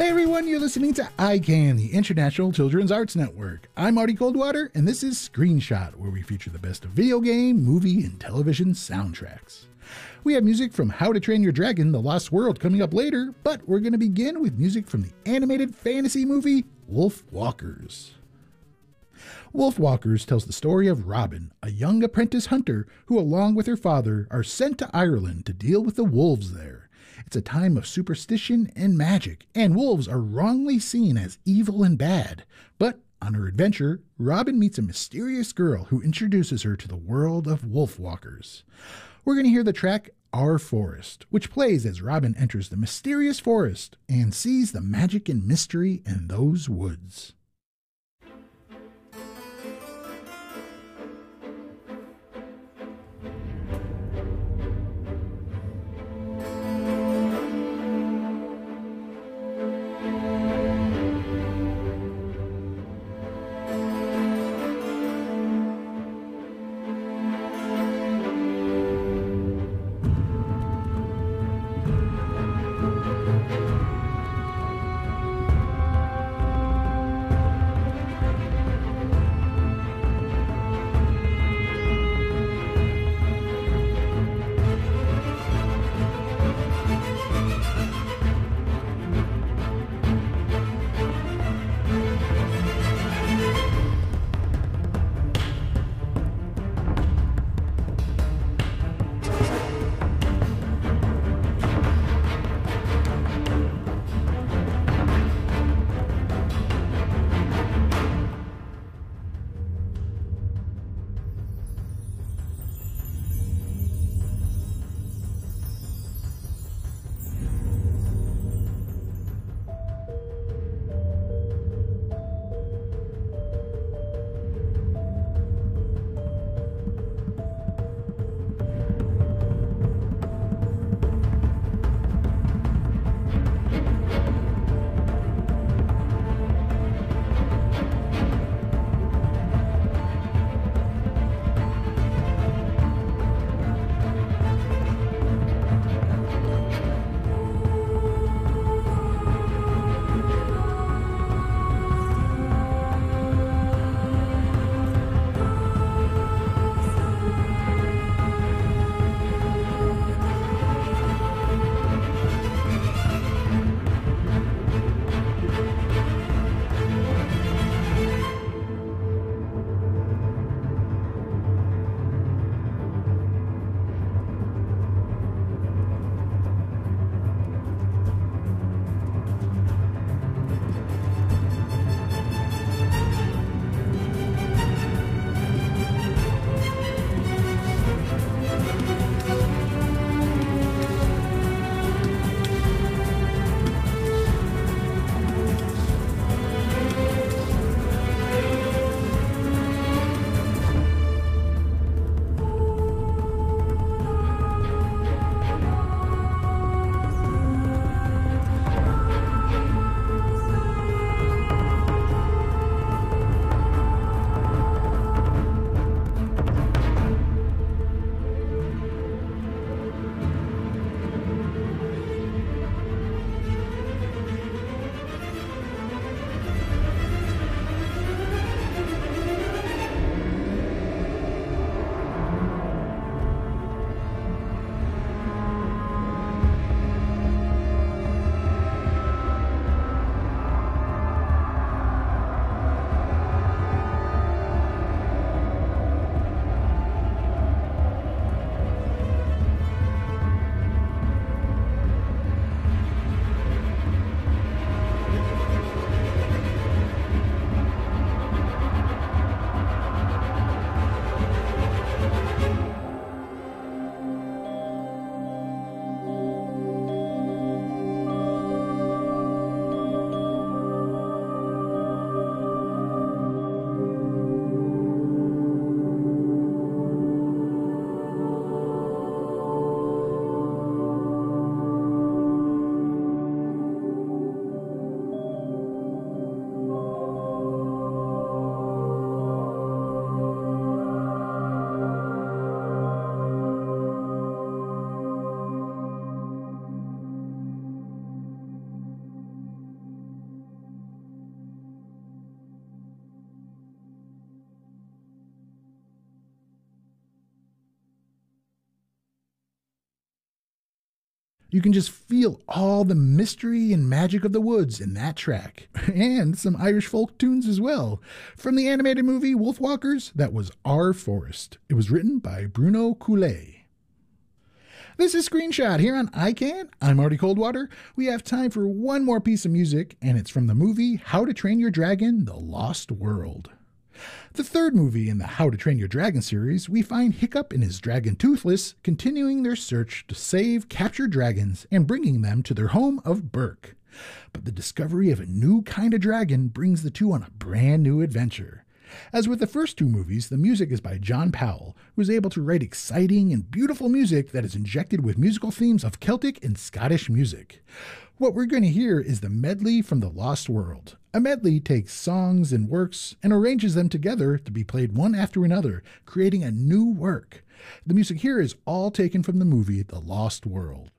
everyone, you're listening to ICANN, the International Children's Arts Network. I'm Marty Coldwater, and this is Screenshot, where we feature the best of video game, movie, and television soundtracks. We have music from How to Train Your Dragon: The Lost World coming up later, but we're going to begin with music from the animated fantasy movie Wolfwalkers. Wolfwalkers tells the story of Robin, a young apprentice hunter who, along with her father, are sent to Ireland to deal with the wolves there. It's a time of superstition and magic, and wolves are wrongly seen as evil and bad. But on her adventure, Robin meets a mysterious girl who introduces her to the world of Wolfwalkers. We're going to hear the track Our Forest, which plays as Robin enters the mysterious forest and sees the magic and mystery in those woods. You can just feel all the mystery and magic of the woods in that track. And some Irish folk tunes as well. From the animated movie Wolfwalkers, that was Our Forest. It was written by Bruno Coulet. This is Screenshot here on iCan. I'm Marty Coldwater. We have time for one more piece of music, and it's from the movie How to Train Your Dragon: The Lost World. The third movie in the How to Train Your Dragon series, we find Hiccup and his dragon Toothless continuing their search to save captured dragons and bringing them to their home of Berk. But the discovery of a new kind of dragon brings the two on a brand new adventure. As with the first two movies, the music is by John Powell, who is able to write exciting and beautiful music that is injected with musical themes of Celtic and Scottish music. What we're going to hear is the medley from The Lost World. A medley takes songs and works and arranges them together to be played one after another, creating a new work. The music here is all taken from the movie The Lost World.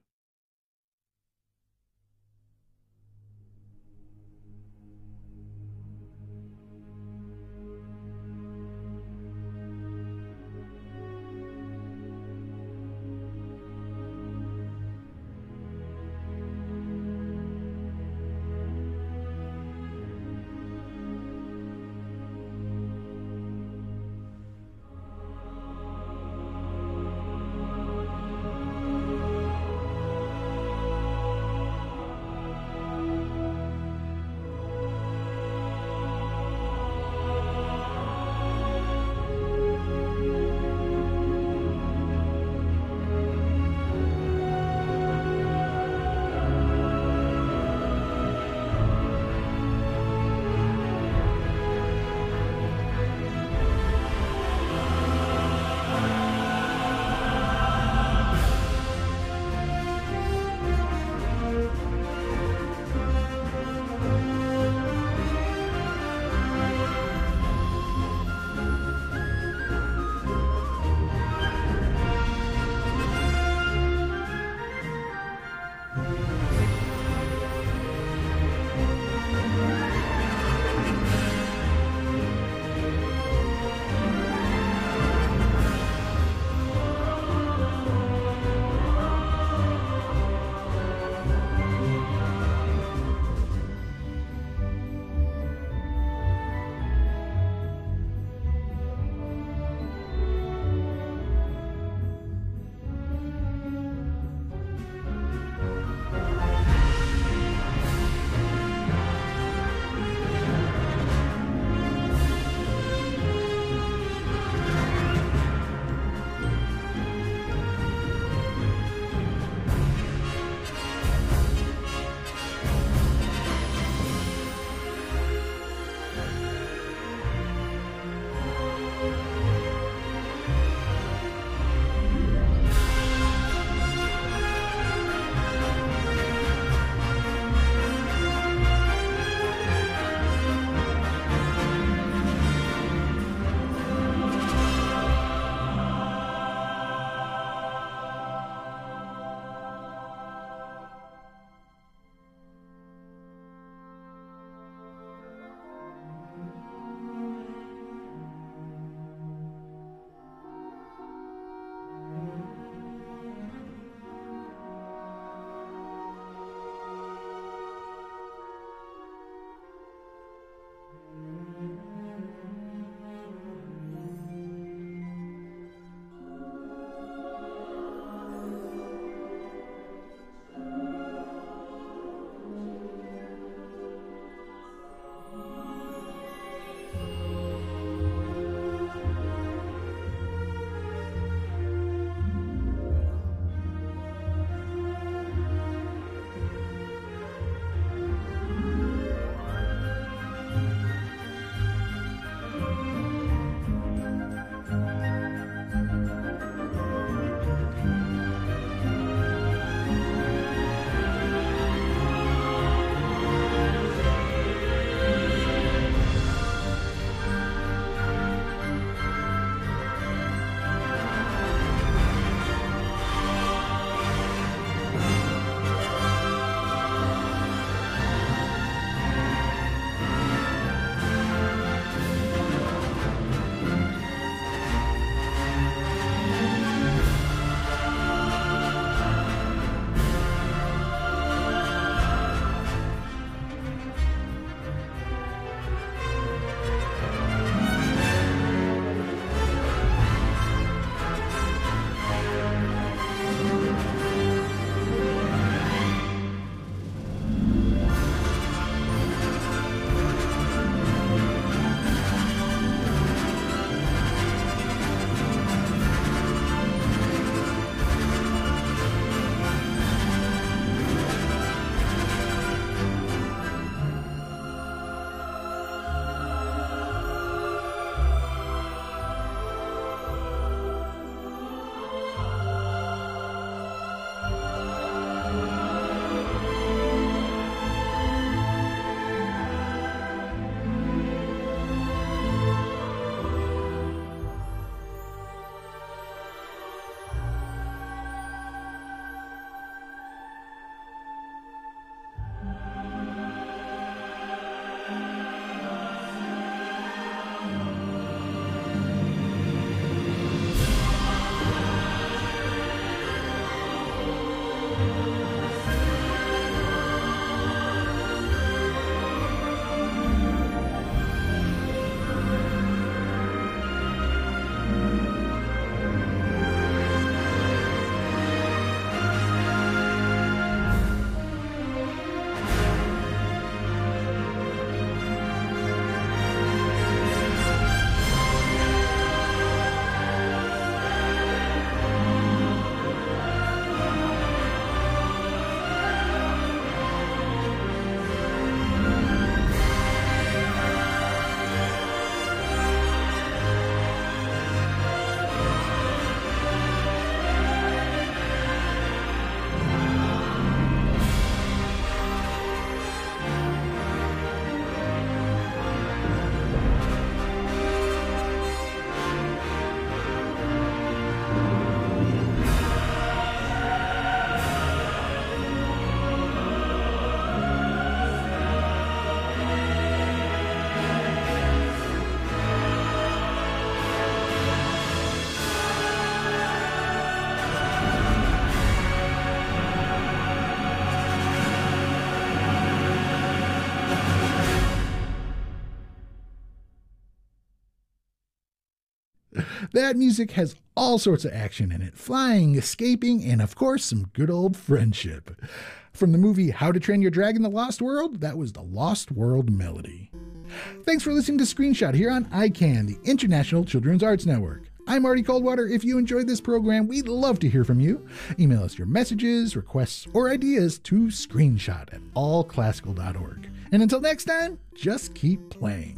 That music has all sorts of action in it, flying, escaping, and of course some good old friendship. From the movie How to Train Your Dragon: The Lost World, that was the Lost World Melody. Thanks for listening to Screenshot here on ICANN, the International Children's Arts Network. I'm Marty Coldwater. If you enjoyed this program, we'd love to hear from you. Email us your messages, requests, or ideas to screenshot@allclassical.org. And until next time, just keep playing.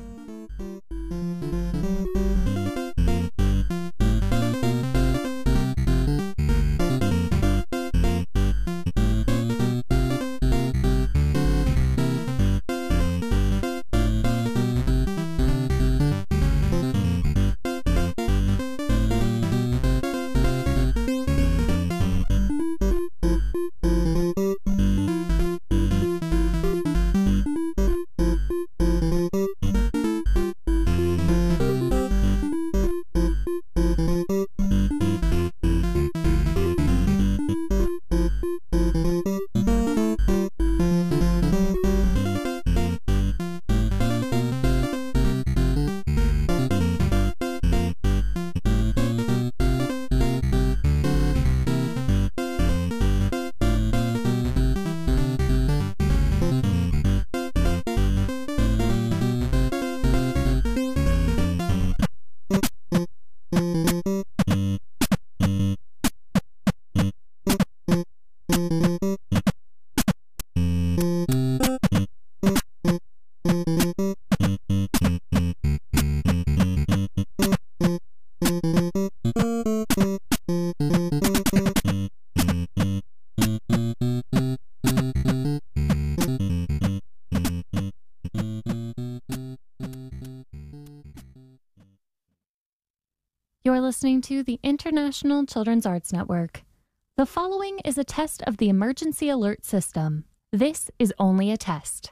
You're listening to the International Children's Arts Network. The following is a test of the emergency alert system. This is only a test.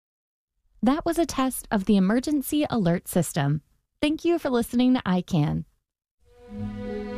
That was a test of the emergency alert system. Thank you for listening to ICANN.